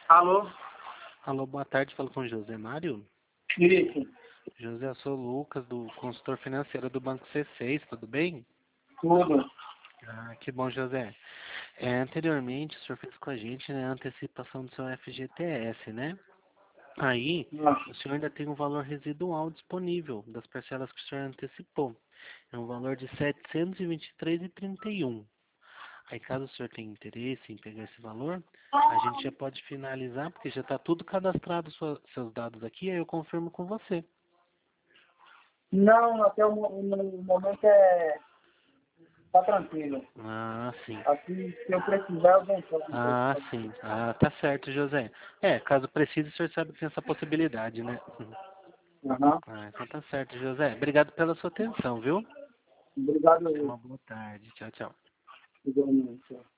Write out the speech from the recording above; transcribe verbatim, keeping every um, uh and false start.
Alô? Alô, boa tarde, falo com o José Mário. Isso. José, eu sou o Lucas, do consultor financeiro do Banco C seis, tudo bem? Tudo. Ah, que bom, José. É, anteriormente, o senhor fez com a gente, né, a antecipação do seu F G T S, né? Aí, Nossa. o senhor ainda tem um valor residual disponível das parcelas que o senhor antecipou. É um valor de setecentos e vinte e três reais e trinta e um. Aí, caso o senhor tenha interesse em pegar esse valor, a gente já pode finalizar, porque já está tudo cadastrado, sua- seus dados aqui, aí eu confirmo com você. Não, até o, mo- no momento é. Tá tranquilo. Ah, sim. Assim, se eu precisar, eu dou um toque no preço. Ah, sim. Ah, tá certo, José. É, caso precise, o senhor sabe que tem essa possibilidade, né? Aham. Ah, então tá certo, José. Obrigado pela sua atenção, viu? Obrigado, Tenha uma boa tarde. Tchau, tchau. igualmente.